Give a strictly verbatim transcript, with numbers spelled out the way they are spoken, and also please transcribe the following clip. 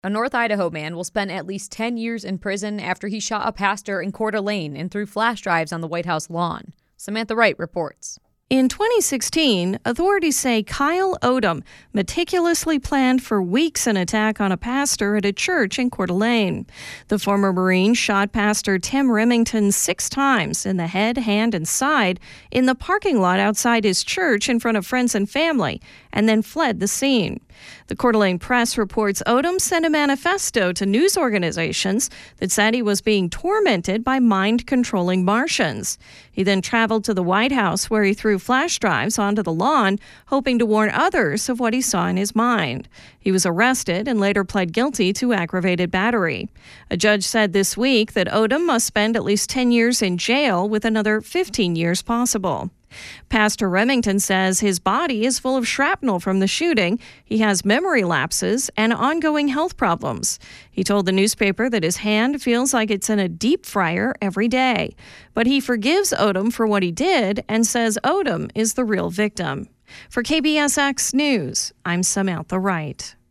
A North Idaho man will spend at least ten years in prison after he shot a pastor in Coeur d'Alene and threw flash drives on the White House lawn. Samantha Wright reports. In twenty sixteen, authorities say Kyle Odom meticulously planned for weeks an attack on a pastor at a church in Coeur d'Alene. The former Marine shot Pastor Tim Remington six times in the head, hand, and side in the parking lot outside his church in front of friends and family, and then fled the scene. The Coeur d'Alene Press reports Odom sent a manifesto to news organizations that said he was being tormented by mind-controlling Martians. He then traveled to the White House, where he threw flash drives onto the lawn, hoping to warn others of what he saw in his mind. He was arrested and later pled guilty to aggravated battery. A judge said this week that Odom must spend at least ten years in jail, with another fifteen years possible. Pastor Remington says his body is full of shrapnel from the shooting. He has memory lapses and ongoing health problems. He told the newspaper that his hand feels like it's in a deep fryer every day. But he forgives Odom for what he did and says Odom is the real victim. For K B S X News, I'm Samantha Wright.